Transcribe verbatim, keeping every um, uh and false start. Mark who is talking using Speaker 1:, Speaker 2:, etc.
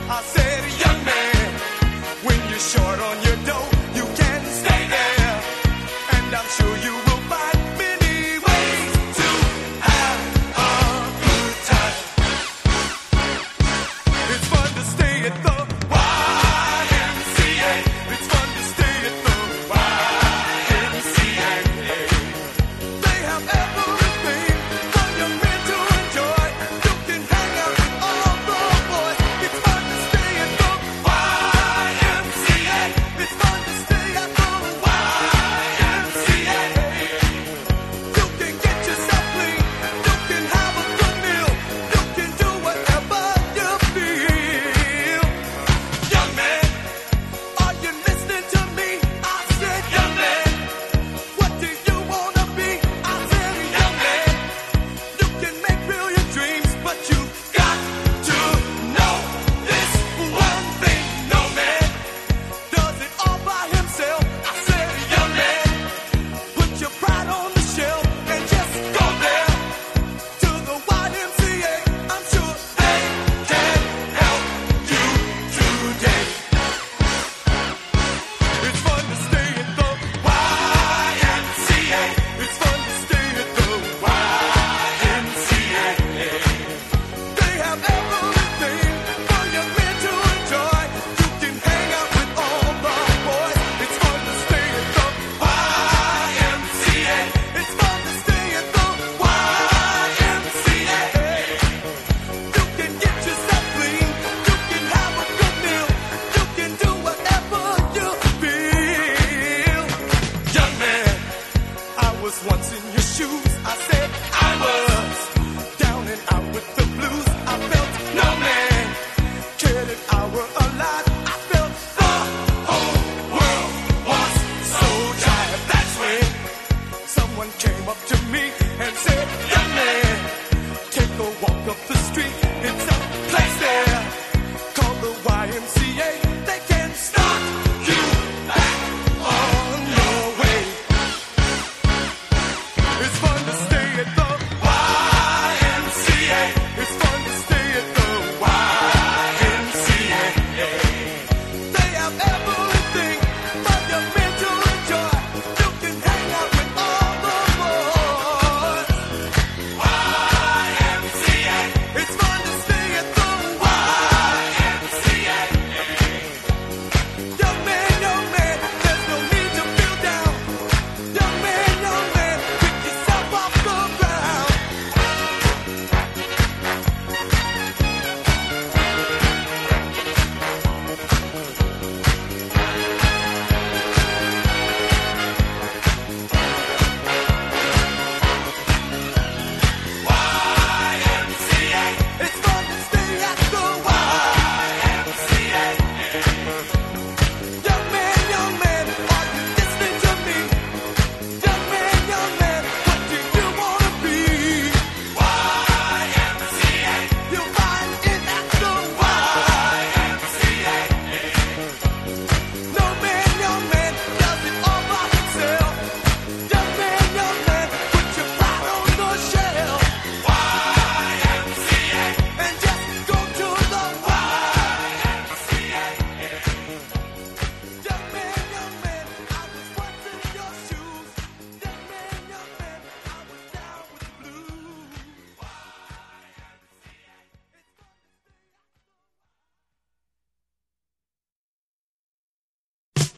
Speaker 1: I said, young man, when you're short on your dough, you can stay there. And I'm sure you will find many ways to have a good time. It's fun to stay at the Y M C A. It's fun to stay at the Y M C A. They have everything for young men to enjoy. You can hang out with all the boys. It's fun to stay at the Y M C A. It's fun to stay at the Y M C A. You can get yourself clean. You can have a good meal. You can do whatever you feel. Young man, are you listening to me? I said, young man, what do you wanna be? I said, young man, you can make real your dreams, but you got to know this one thing. No man does it all by himself. I said, young man, put your pride on the shelf and just go there to the Y M C A. I'm sure they can help you today. It's fun to stay at the Y M C A. It's fun to stay at the Y M C A. They have everything for young men to enjoy. You can hang out with all the boys. It's fun to stay at the Y M C A. It's fun to stay at the Y M C A. You can get yourself clean. You can have a good meal. You can do whatever you feel. Young man, I was once in your shoes. I said I was down and out with the blues. I felt no man cared if I